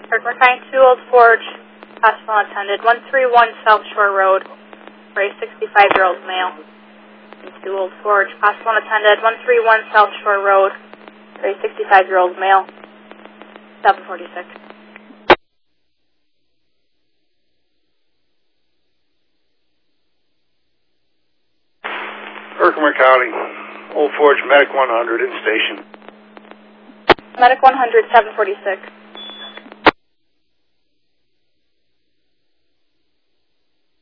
Kirkland County 2 Old Forge, hospital attended, 131 South Shore Road, for a 65-year-old male. 2 Old Forge, hospital attended, 131 South Shore Road, for a 65-year-old male. 746. Herkimer County, Old Forge, Medic 100 in station. Medic 100, 746.